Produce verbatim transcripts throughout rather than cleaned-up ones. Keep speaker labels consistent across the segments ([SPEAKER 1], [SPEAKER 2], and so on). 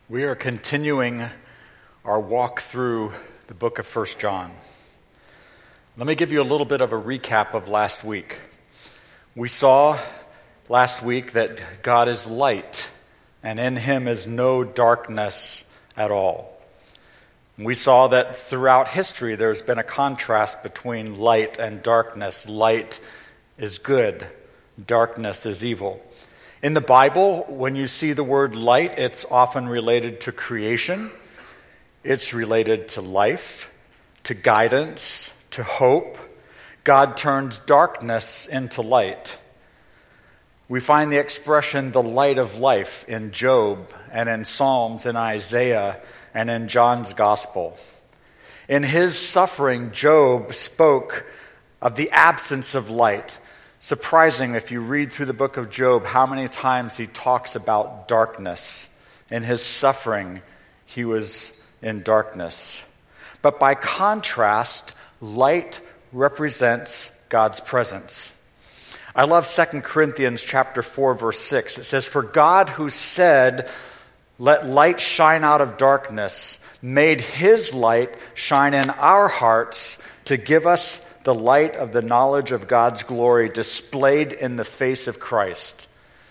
[SPEAKER 1] We are continuing our walk through the book of First John. Let me give you a little bit of a recap of last week. We saw last week that God is light, and in him is no darkness at all. We saw that throughout history there's been a contrast between light and darkness. Light is good, darkness is evil. In the Bible, when you see the word light, it's often related to creation. It's related to life, to guidance, to hope. God turned darkness into light. We find the expression, the light of life, in Job and in Psalms and Isaiah and in John's Gospel. In his suffering, Job spoke of the absence of light. Surprising if you read through the book of Job how many times he talks about darkness. In his suffering, he was in darkness. But by contrast, light represents God's presence. I love Second Corinthians chapter four, verse six. It says, "For God who said, 'Let light shine out of darkness,' made his light shine in our hearts to give us the light of the knowledge of God's glory displayed in the face of Christ."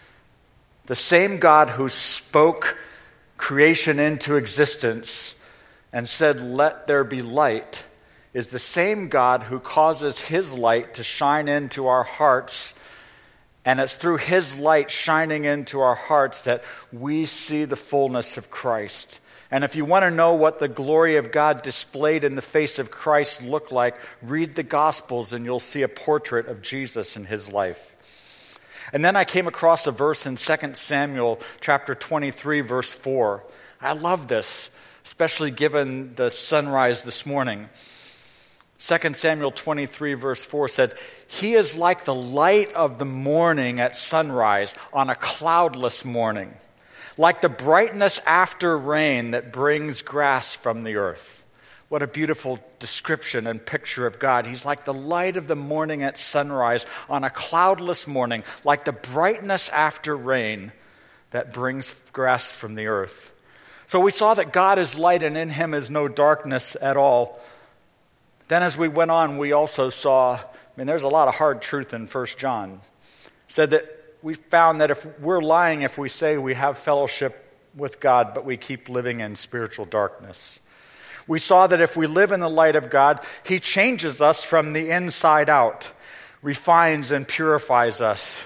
[SPEAKER 1] The same God who spoke creation into existence and said, "Let there be light," is the same God who causes his light to shine into our hearts. And it's through his light shining into our hearts that we see the fullness of Christ. And if you want to know what the glory of God displayed in the face of Christ looked like, read the Gospels and you'll see a portrait of Jesus in his life. And then I came across a verse in Second Samuel chapter twenty-three, verse four. I love this, especially given the sunrise this morning. Second Samuel twenty-three, verse four said, "He is like the light of the morning at sunrise on a cloudless morning, like the brightness after rain that brings grass from the earth." What a beautiful description and picture of God. He's like the light of the morning at sunrise on a cloudless morning, like the brightness after rain that brings grass from the earth. So we saw that God is light and in him is no darkness at all. Then as we went on, we also saw, I mean, there's a lot of hard truth in First John. It said that we found that if we're lying if we say we have fellowship with God, but we keep living in spiritual darkness. We saw that if we live in the light of God, he changes us from the inside out, refines and purifies us.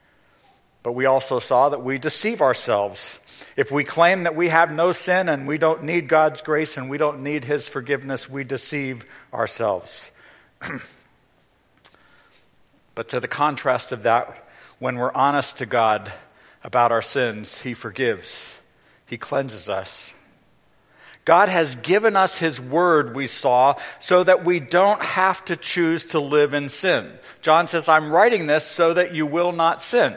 [SPEAKER 1] But we also saw that we deceive ourselves. If we claim that we have no sin and we don't need God's grace and we don't need his forgiveness, we deceive ourselves. But to the contrast of that, when we're honest to God about our sins, he forgives. He cleanses us. God has given us his word, we saw, so that we don't have to choose to live in sin. John says, "I'm writing this so that you will not sin."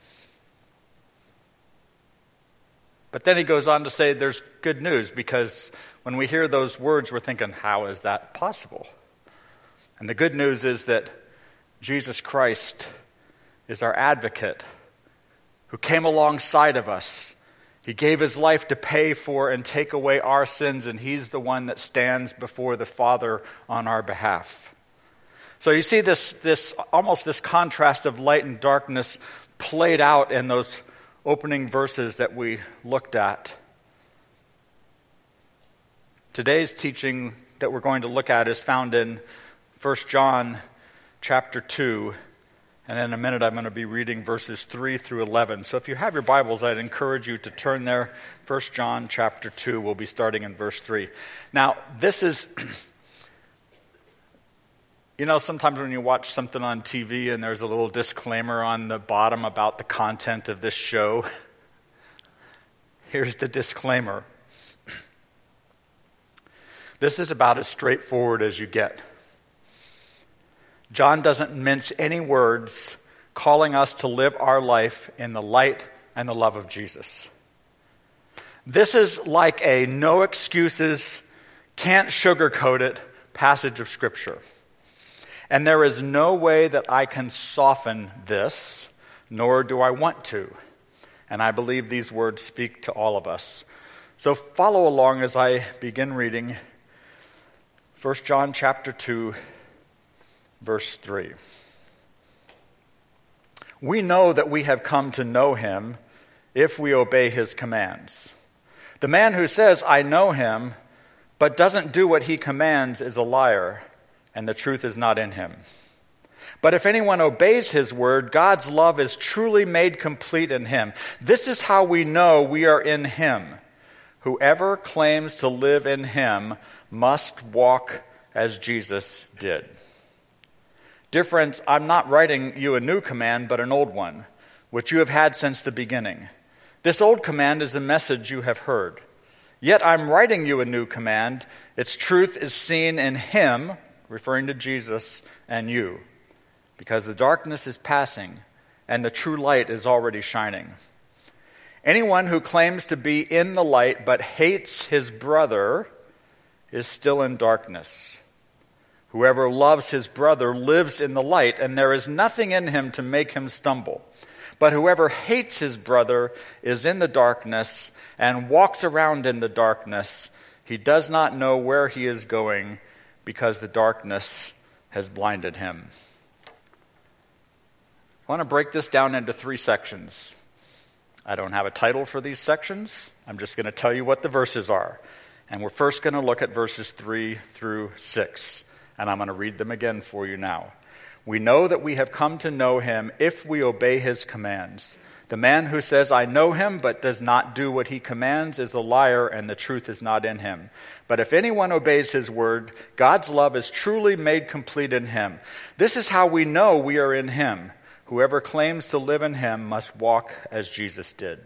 [SPEAKER 1] But then he goes on to say there's good news, because when we hear those words, we're thinking, how is that possible? And the good news is that Jesus Christ is our advocate who came alongside of us. He gave his life to pay for and take away our sins, and he's the one that stands before the Father on our behalf. So you see this, this almost this contrast of light and darkness played out in those opening verses that we looked at. Today's teaching that we're going to look at is found in First John chapter two. And in a minute, I'm going to be reading verses three through eleven. So if you have your Bibles, I'd encourage you to turn there. First John chapter two, we'll be starting in verse three. Now, this is, you know, sometimes when you watch something on T V and there's a little disclaimer on the bottom about the content of this show. Here's the disclaimer. This is about as straightforward as you get. John doesn't mince any words, calling us to live our life in the light and the love of Jesus. This is like a no excuses, can't sugarcoat it passage of Scripture. And there is no way that I can soften this, nor do I want to. And I believe these words speak to all of us. So follow along as I begin reading First John chapter two, verse three. We know that we have come to know him if we obey his commands. The man who says, I know him, but doesn't do what he commands is a liar, and the truth is not in him. But if anyone obeys his word, God's love is truly made complete in him. This is how we know we are in him. Whoever claims to live in him must walk as Jesus did. Dear friends, I'm not writing you a new command, but an old one, which you have had since the beginning. This old command is the message you have heard. Yet I'm writing you a new command. Its truth is seen in him, referring to Jesus, and you, because the darkness is passing and the true light is already shining. Anyone who claims to be in the light but hates his brother is still in darkness. Whoever loves his brother lives in the light, and there is nothing in him to make him stumble. But whoever hates his brother is in the darkness and walks around in the darkness. He does not know where he is going because the darkness has blinded him. I want to break this down into three sections. I don't have a title for these sections. I'm just going to tell you what the verses are. And we're first going to look at verses three through six. And I'm going to read them again for you now. We know that we have come to know him if we obey his commands. The man who says, I know him, but does not do what he commands is a liar, and the truth is not in him. But if anyone obeys his word, God's love is truly made complete in him. This is how we know we are in him. Whoever claims to live in him must walk as Jesus did.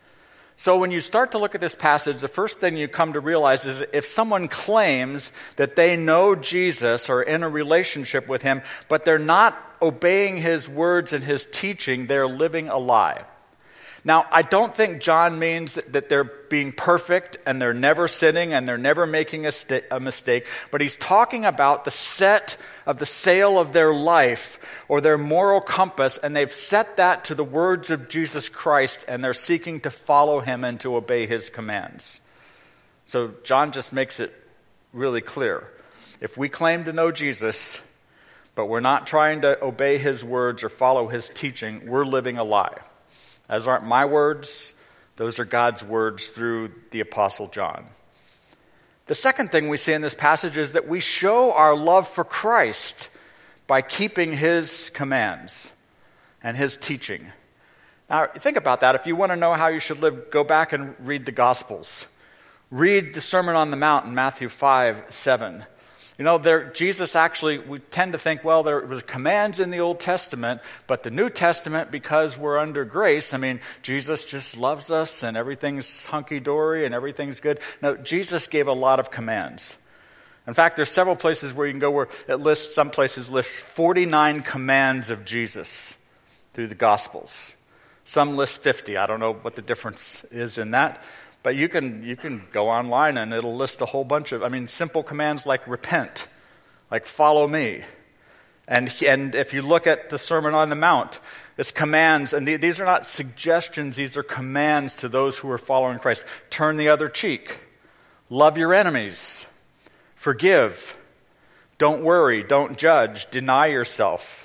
[SPEAKER 1] So when you start to look at this passage, the first thing you come to realize is if someone claims that they know Jesus or in a relationship with him, but they're not obeying his words and his teaching, they're living a lie. Now, I don't think John means that they're being perfect and they're never sinning and they're never making a, sta- a mistake, but he's talking about the set of the sail of their life or their moral compass, and they've set that to the words of Jesus Christ, and they're seeking to follow him and to obey his commands. So John just makes it really clear. If we claim to know Jesus, but we're not trying to obey his words or follow his teaching, we're living a lie. Those aren't my words. Those are God's words through the Apostle John. The second thing we see in this passage is that we show our love for Christ by keeping his commands and his teaching. Now, think about that. If you want to know how you should live, go back and read the Gospels. Read the Sermon on the Mount in Matthew five, seven. You know, there, Jesus actually, we tend to think, well, there were commands in the Old Testament, but the New Testament, because we're under grace, I mean, Jesus just loves us and everything's hunky-dory and everything's good. No, Jesus gave a lot of commands. In fact, there's several places where you can go where it lists, some places list forty-nine commands of Jesus through the Gospels. Some list fifty. I don't know what the difference is in that. But you can you can go online and it'll list a whole bunch of, I mean, simple commands like repent, like follow me. And, and if you look at the Sermon on the Mount, it's commands, and the, these are not suggestions, these are commands to those who are following Christ. Turn the other cheek. Love your enemies. Forgive. Don't worry. Don't judge. Deny yourself.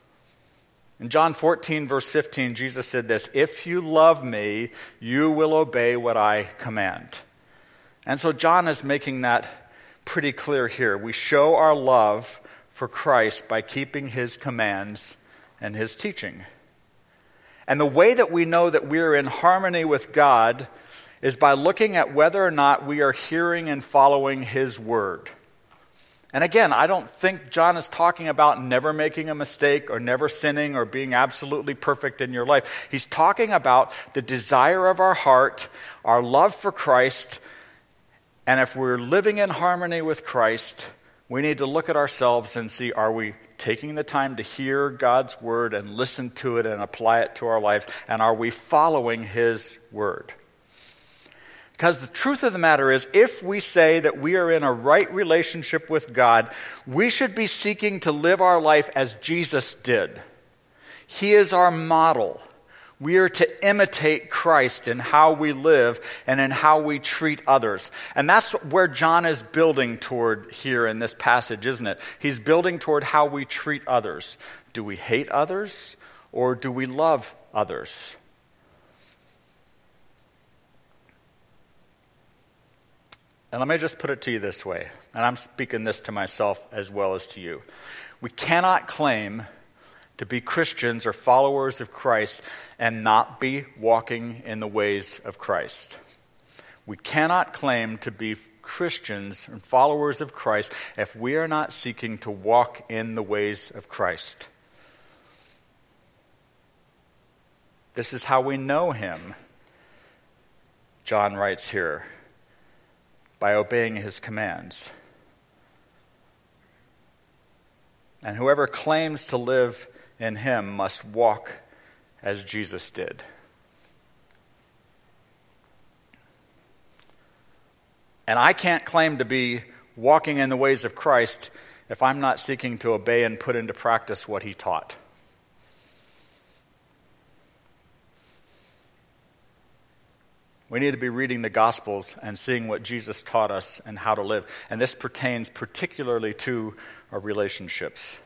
[SPEAKER 1] In John fourteen, verse fifteen, Jesus said this, if you love me, you will obey what I command. And so John is making that pretty clear here. We show our love for Christ by keeping his commands and his teaching. And the way that we know that we're in harmony with God is by looking at whether or not we are hearing and following his word. And again, I don't think John is talking about never making a mistake or never sinning or being absolutely perfect in your life. He's talking about the desire of our heart, our love for Christ, and if we're living in harmony with Christ, we need to look at ourselves and see, are we taking the time to hear God's word and listen to it and apply it to our lives, and are we following his word? Because the truth of the matter is, if we say that we are in a right relationship with God, we should be seeking to live our life as Jesus did. He is our model. We are to imitate Christ in how we live and in how we treat others. And that's where John is building toward here in this passage, isn't it? He's building toward how we treat others. Do we hate others or do we love others? And let me just put it to you this way, and I'm speaking this to myself as well as to you. We cannot claim to be Christians or followers of Christ and not be walking in the ways of Christ. We cannot claim to be Christians and followers of Christ if we are not seeking to walk in the ways of Christ. This is how we know him, John writes here, by obeying his commands. And whoever claims to live in him must walk as Jesus did. And I can't claim to be walking in the ways of Christ if I'm not seeking to obey and put into practice what he taught. We need to be reading the Gospels and seeing what Jesus taught us and how to live. And this pertains particularly to our relationships.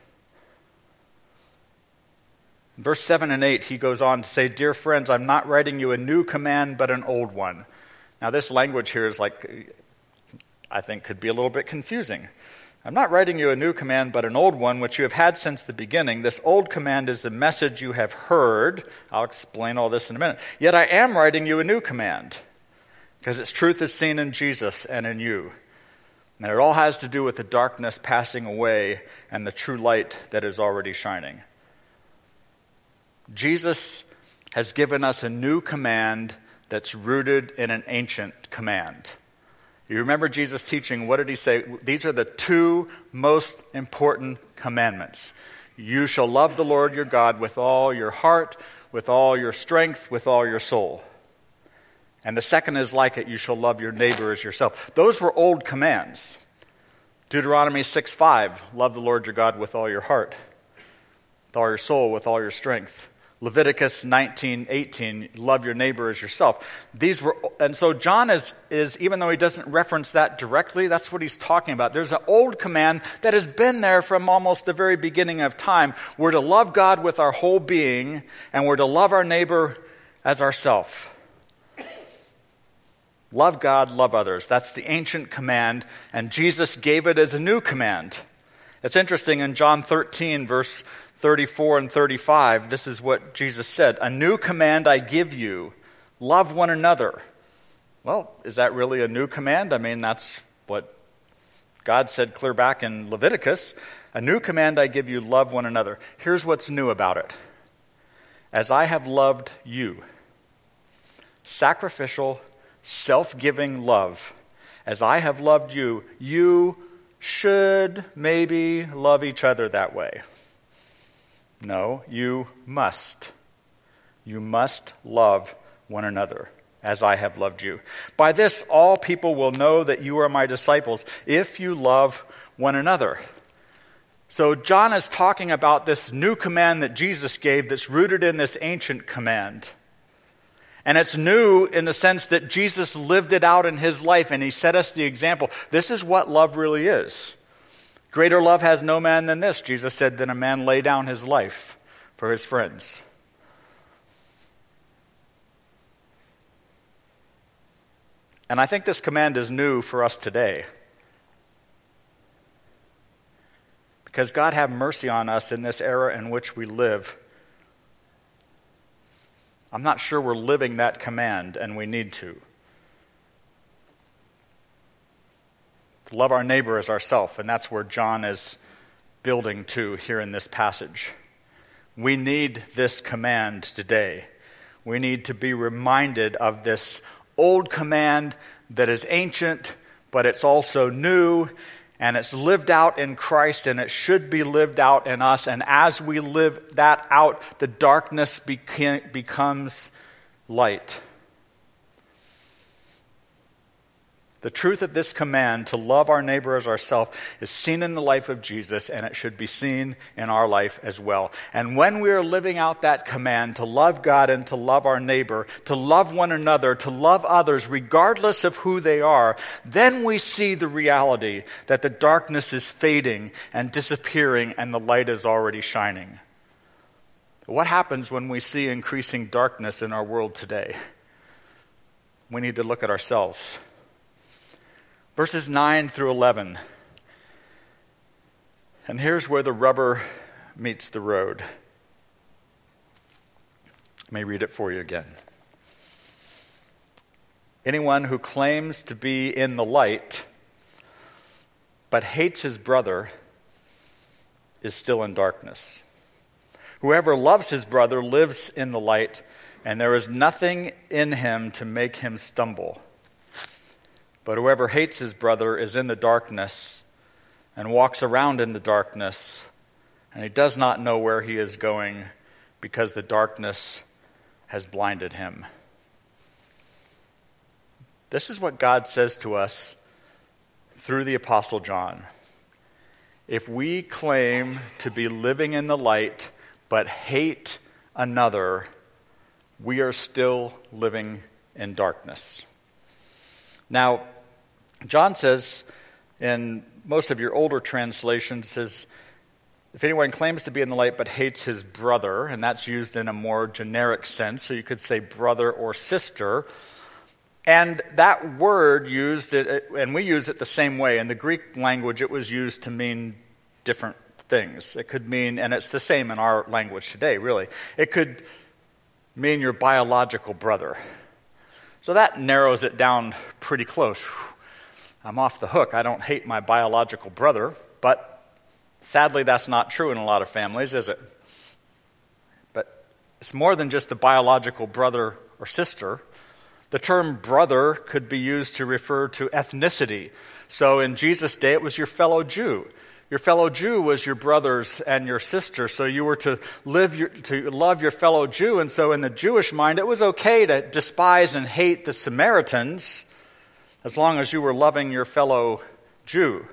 [SPEAKER 1] In verse seven and eight, he goes on to say, "Dear friends, I'm not writing you a new command, but an old one." Now, this language here is like, I think, could be a little bit confusing. "I'm not writing you a new command, but an old one, which you have had since the beginning. This old command is the message you have heard." I'll explain all this in a minute. "Yet I am writing you a new command, because its truth is seen in Jesus and in you. And it all has to do with the darkness passing away and the true light that is already shining." Jesus has given us a new command that's rooted in an ancient command. You remember Jesus teaching, what did he say? These are the two most important commandments. You shall love the Lord your God with all your heart, with all your strength, with all your soul. And the second is like it, you shall love your neighbor as yourself. Those were old commands. Deuteronomy six five, love the Lord your God with all your heart, with all your soul, with all your strength. Leviticus nineteen eighteen, love your neighbor as yourself. These were, and so John is, is, even though he doesn't reference that directly, that's what he's talking about. There's an old command that has been there from almost the very beginning of time. We're to love God with our whole being, and we're to love our neighbor as ourself. Love God, love others. That's the ancient command, and Jesus gave it as a new command. It's interesting, in John thirteen, verse thirty-four and thirty-five, this is what Jesus said. "A new command I give you, love one another." Well, is that really a new command? I mean, that's what God said clear back in Leviticus. "A new command I give you, love one another." Here's what's new about it. "As I have loved you," sacrificial, self-giving love. "As I have loved you, you should maybe love each other that way." No, you must. You must love one another as I have loved you. "By this, all people will know that you are my disciples, if you love one another." So John is talking about this new command that Jesus gave that's rooted in this ancient command. And it's new in the sense that Jesus lived it out in his life and he set us the example. This is what love really is. "Greater love has no man than this," Jesus said, "than a man lay down his life for his friends." And I think this command is new for us today. Because God have mercy on us in this era in which we live. I'm not sure we're living that command, and we need to. To love our neighbor as ourselves, and that's where John is building to here in this passage. We need this command today. We need to be reminded of this old command that is ancient, but it's also new, and it's lived out in Christ, and it should be lived out in us. And as we live that out, the darkness beca- becomes light. The truth of this command to love our neighbor as ourselves is seen in the life of Jesus, and it should be seen in our life as well. And when we are living out that command to love God and to love our neighbor, to love one another, to love others, regardless of who they are, then we see the reality that the darkness is fading and disappearing and the light is already shining. What happens when we see increasing darkness in our world today? We need to look at ourselves. Verses nine through eleven. And here's where the rubber meets the road. Let me read it for you again. Anyone who claims to be in the light but hates his brother is still in darkness. Whoever loves his brother lives in the light, and there is nothing in him to make him stumble. But whoever hates his brother is in the darkness and walks around in the darkness, and he does not know where he is going because the darkness has blinded him. This is what God says to us through the Apostle John. If we claim to be living in the light but hate another, we are still living in darkness. Now, John says, in most of your older translations, says, if anyone claims to be in the light but hates his brother, and that's used in a more generic sense, so you could say brother or sister. And that word used, it, and we use it the same way. In the Greek language, it was used to mean different things. It could mean, and it's the same in our language today, really. It could mean your biological brother. So that narrows it down pretty close. I'm off the hook. I don't hate my biological brother, but sadly that's not true in a lot of families, is it? But it's more than just a biological brother or sister. The term brother could be used to refer to ethnicity. So in Jesus' day, it was your fellow Jew. Your fellow Jew was your brothers and your sisters, so you were to live your, to love your fellow Jew. And so in the Jewish mind, it was okay to despise and hate the Samaritans as long as you were loving your fellow Jew.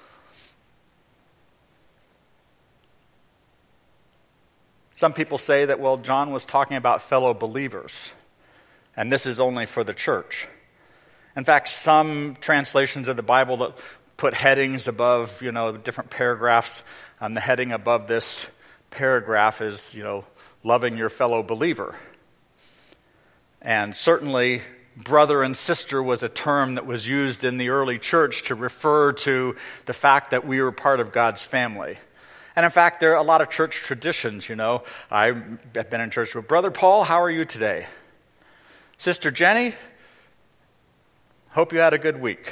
[SPEAKER 1] Some people say that, well, John was talking about fellow believers, and this is only for the church. In fact, some translations of the Bible that put headings above, you know, different paragraphs. Um, the heading above this paragraph is, you know, loving your fellow believer. And certainly, brother and sister was a term that was used in the early church to refer to the fact that we were part of God's family. And in fact, there are a lot of church traditions, you know. I've been in church with Brother Paul. How are you today? Sister Jenny, hope you had a good week.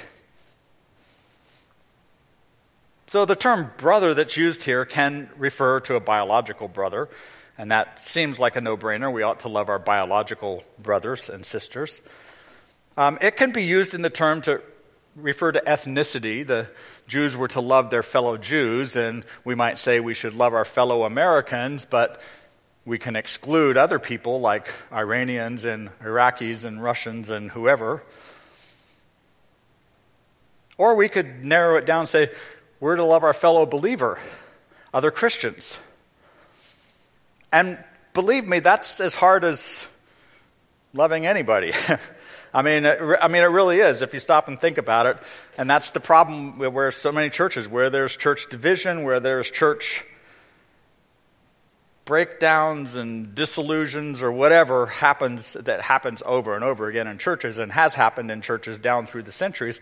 [SPEAKER 1] So the term brother that's used here can refer to a biological brother, and that seems like a no-brainer. We ought to love our biological brothers and sisters. Um, it can be used in the term to refer to ethnicity. The Jews were to love their fellow Jews, and we might say we should love our fellow Americans, but we can exclude other people like Iranians and Iraqis and Russians and whoever. Or we could narrow it down and say, we're to love our fellow believer, other Christians. And believe me, that's as hard as loving anybody. I mean, it, I mean, it really is if you stop and think about it. And that's the problem where so many churches, where there's church division, where there's church breakdowns and disillusions or whatever happens, that happens over and over again in churches and has happened in churches down through the centuries.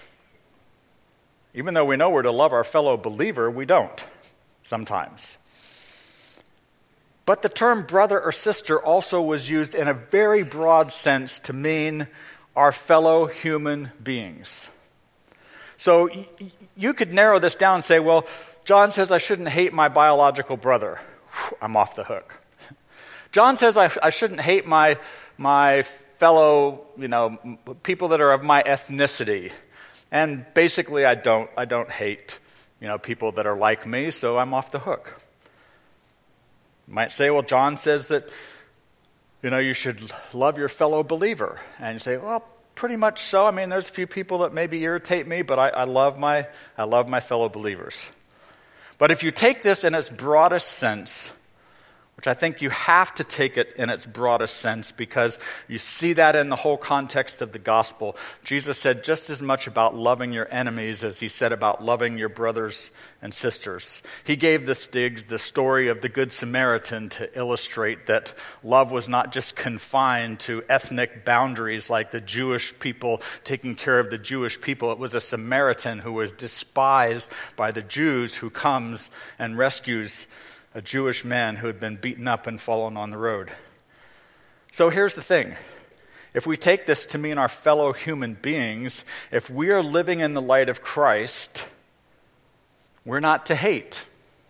[SPEAKER 1] Even though we know we're to love our fellow believer, we don't sometimes. But the term brother or sister also was used in a very broad sense to mean our fellow human beings. So y- you could narrow this down and say, well, John says I shouldn't hate my biological brother. Whew, I'm off the hook. John says I, I shouldn't hate my, my fellow, you know, people that are of my ethnicity. And basically, I don't I don't hate, you know, people that are like me, so I'm off the hook. You might say, well, John says that, you know, you should love your fellow believer. And you say, well, pretty much so. I mean, there's a few people that maybe irritate me, but I, I love my I love my fellow believers. But if you take this in its broadest sense, which I think you have to take it in its broadest sense because you see that in the whole context of the gospel. Jesus said just as much about loving your enemies as he said about loving your brothers and sisters. He gave this the, the story of the Good Samaritan to illustrate that love was not just confined to ethnic boundaries like the Jewish people taking care of the Jewish people. It was a Samaritan who was despised by the Jews who comes and rescues a Jewish man who had been beaten up and fallen on the road. So here's the thing. If we take this to mean our fellow human beings, if we are living in the light of Christ, we're not to hate.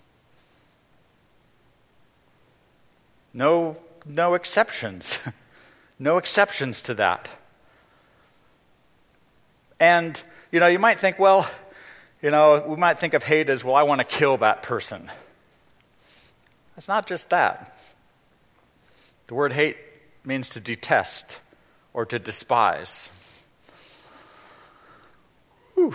[SPEAKER 1] No, no exceptions. No exceptions to that. And, you know, you might think, well, you know, we might think of hate as, well, I want to kill that person. It's not just that. The word hate means to detest or to despise. Whew.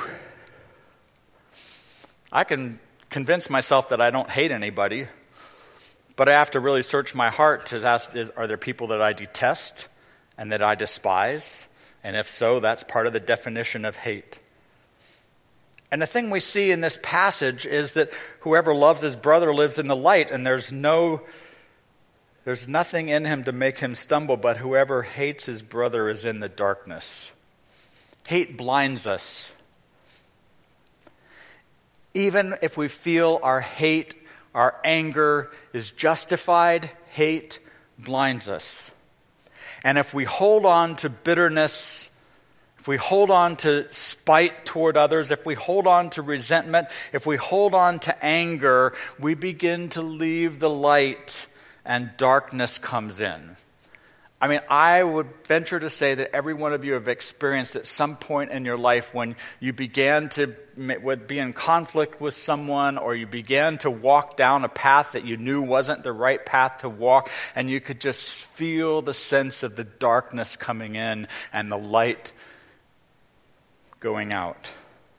[SPEAKER 1] I can convince myself that I don't hate anybody, but I have to really search my heart to ask, is, are there people that I detest and that I despise? And if so, that's part of the definition of hate. And the thing we see in this passage is that whoever loves his brother lives in the light, and there's no, there's nothing in him to make him stumble, but whoever hates his brother is in the darkness. Hate blinds us. Even if we feel our hate, our anger is justified, hate blinds us. And if we hold on to bitterness, if we hold on to spite toward others, if we hold on to resentment, if we hold on to anger, we begin to leave the light and darkness comes in. I mean, I would venture to say that every one of you have experienced at some point in your life when you began to be in conflict with someone, or you began to walk down a path that you knew wasn't the right path to walk, and you could just feel the sense of the darkness coming in and the light going out.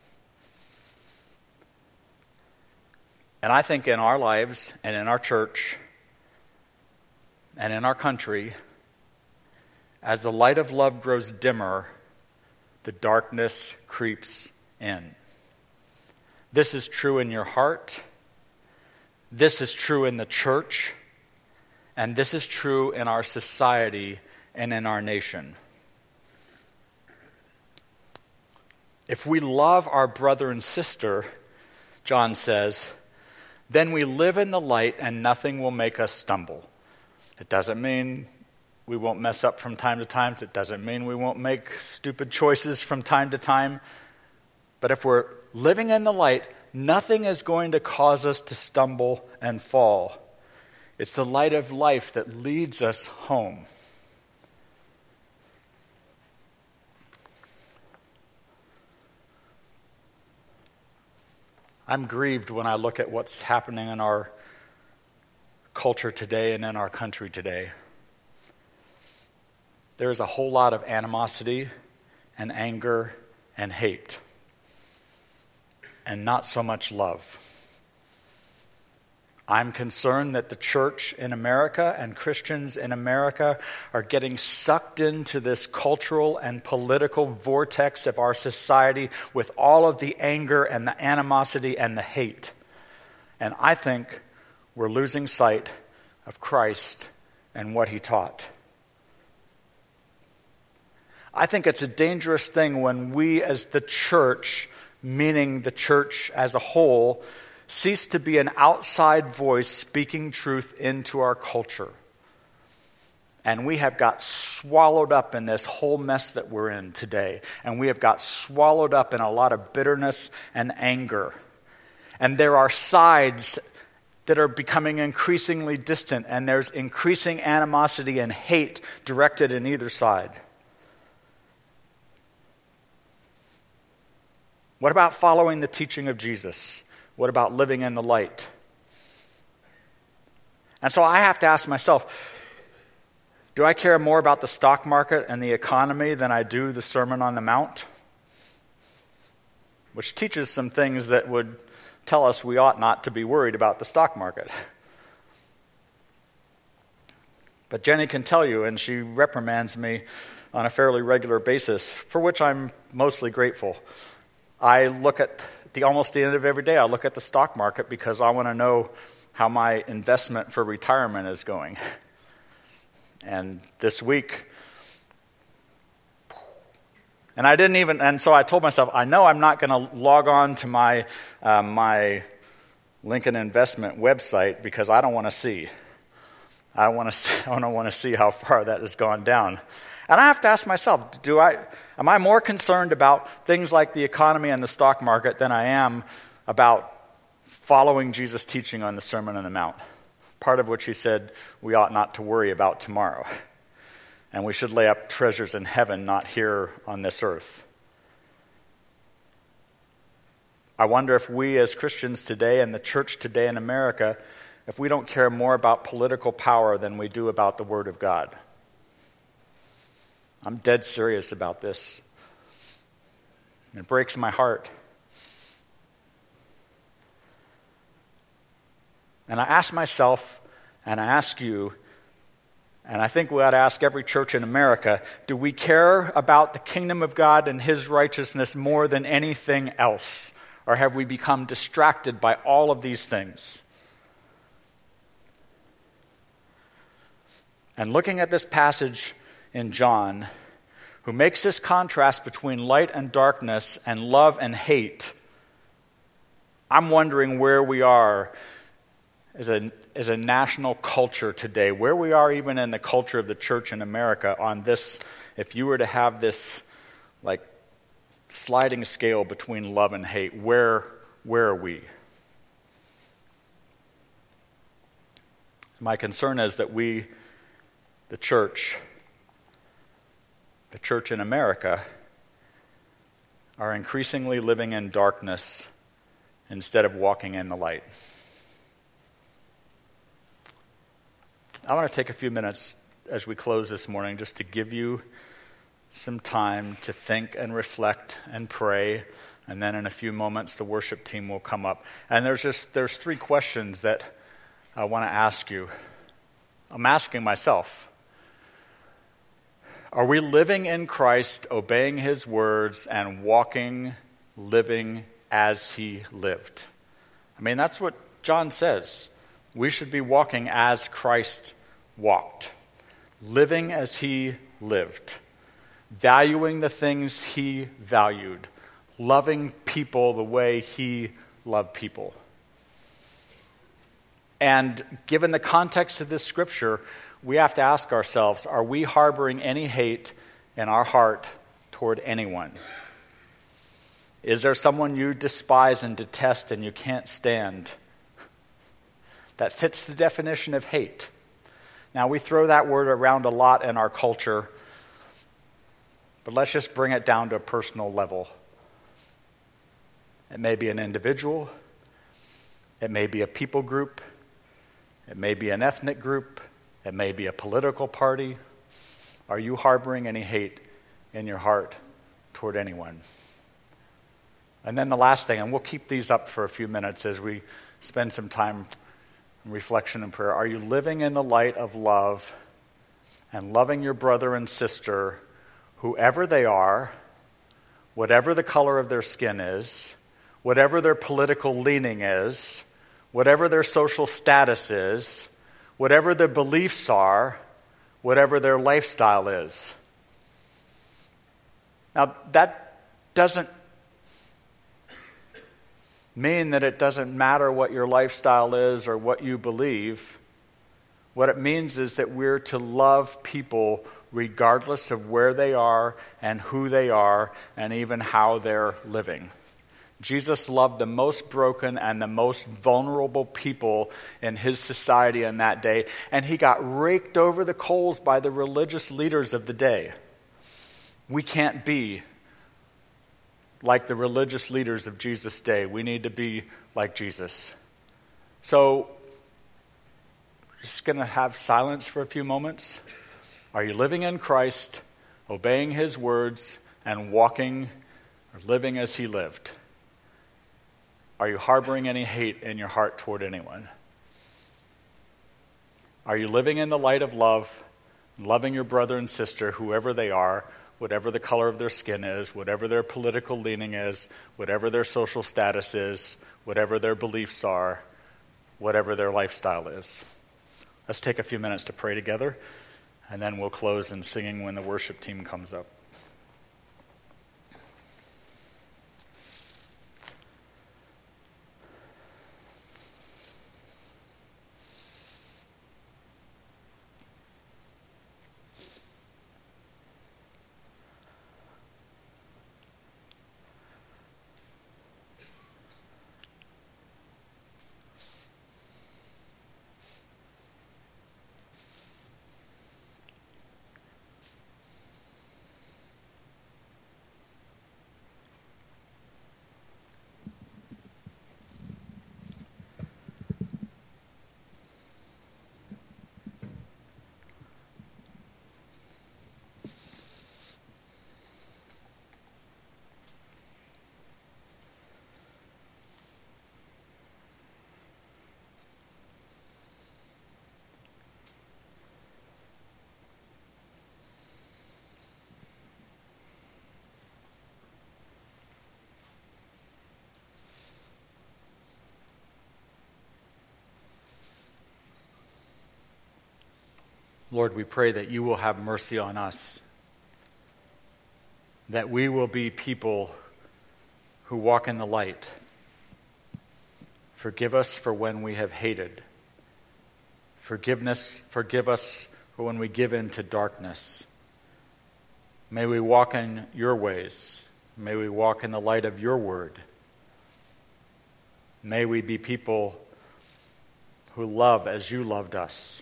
[SPEAKER 1] And I think in our lives and in our church and in our country, as the light of love grows dimmer, the darkness creeps in. This is true in your heart. This is true in the church. And this is true in our society and in our nation. If we love our brother and sister, John says, then we live in the light and nothing will make us stumble. It doesn't mean we won't mess up from time to time. It doesn't mean we won't make stupid choices from time to time. But if we're living in the light, nothing is going to cause us to stumble and fall. It's the light of life that leads us home. I'm grieved when I look at what's happening in our culture today and in our country today. There is a whole lot of animosity and anger and hate, and not so much love. I'm concerned that the church in America and Christians in America are getting sucked into this cultural and political vortex of our society with all of the anger and the animosity and the hate. And I think we're losing sight of Christ and what he taught. I think it's a dangerous thing when we as the church, meaning the church as a whole, cease to be an outside voice speaking truth into our culture. And we have got swallowed up in this whole mess that we're in today. And we have got swallowed up in a lot of bitterness and anger. And there are sides that are becoming increasingly distant, and there's increasing animosity and hate directed in either side. What about following the teaching of Jesus? What about living in the light? And so I have to ask myself, Do I care more about the stock market and the economy than I do the Sermon on the Mount? Which teaches some things that would tell us we ought not to be worried about the stock market. But Jenny can tell you, and she reprimands me on a fairly regular basis, for which I'm mostly grateful. I look at the almost the end of every day, I look at the stock market because I want to know how my investment for retirement is going. And this week, and I didn't even, and so I told myself, I know I'm not going to log on to my uh, my Lincoln Investment website because I don't want to see. I want to. I don't want to see how far that has gone down. And I have to ask myself, do I? Am I more concerned about things like the economy and the stock market than I am about following Jesus' teaching on the Sermon on the Mount? Part of which he said we ought not to worry about tomorrow. And we should lay up treasures in heaven, not here on this earth. I wonder if we as Christians today and the church today in America, if we don't care more about political power than we do about the Word of God. I'm dead serious about this. It breaks my heart. And I ask myself, and I ask you, and I think we ought to ask every church in America, do we care about the kingdom of God and His righteousness more than anything else? Or have we become distracted by all of these things? And looking at this passage in John, who makes this contrast between light and darkness and love and hate, I'm wondering where we are as a, as a national culture today, where we are even in the culture of the church in America on this, if you were to have this like sliding scale between love and hate, where, where are we? My concern is that we, the church, the church in America, are increasingly living in darkness instead of walking in the light. I want to take a few minutes as we close this morning just to give you some time to think and reflect and pray, and then in a few moments the worship team will come up. And there's just there's three questions that I want to ask you. I'm asking myself. Are we living in Christ, obeying His words, and walking, living as He lived? I mean, that's what John says. We should be walking as Christ walked, living as He lived, valuing the things He valued, loving people the way He loved people. And given the context of this scripture, we have to ask ourselves, are we harboring any hate in our heart toward anyone? Is there someone you despise and detest and you can't stand that fits the definition of hate? Now, we throw that word around a lot in our culture, but let's just bring it down to a personal level. It may be an individual. It may be a people group. It may be an ethnic group. It may be a political party. Are you harboring any hate in your heart toward anyone? And then the last thing, and we'll keep these up for a few minutes as we spend some time in reflection and prayer. Are you living in the light of love and loving your brother and sister, whoever they are, whatever the color of their skin is, whatever their political leaning is, whatever their social status is, whatever their beliefs are, whatever their lifestyle is? Now, that doesn't mean that it doesn't matter what your lifestyle is or what you believe. What it means is that we're to love people regardless of where they are and who they are and even how they're living. Jesus loved the most broken and the most vulnerable people in his society in that day, and he got raked over the coals by the religious leaders of the day. We can't be like the religious leaders of Jesus' day. We need to be like Jesus. So, just going to have silence for a few moments. Are you living in Christ, obeying his words, and walking or living as he lived? Are you harboring any hate in your heart toward anyone? Are you living in the light of love, loving your brother and sister, whoever they are, whatever the color of their skin is, whatever their political leaning is, whatever their social status is, whatever their beliefs are, whatever their lifestyle is? Let's take a few minutes to pray together, and then we'll close in singing when the worship team comes up. Lord, we pray that you will have mercy on us, that we will be people who walk in the light. Forgive us for when we have hated. Forgiveness, forgive us for when we give in to darkness. May we walk in your ways. May we walk in the light of your word. May we be people who love as you loved us.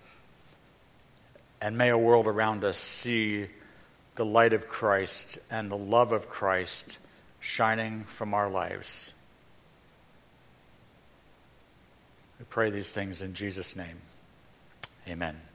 [SPEAKER 1] And may a world around us see the light of Christ and the love of Christ shining from our lives. We pray these things in Jesus' name. Amen.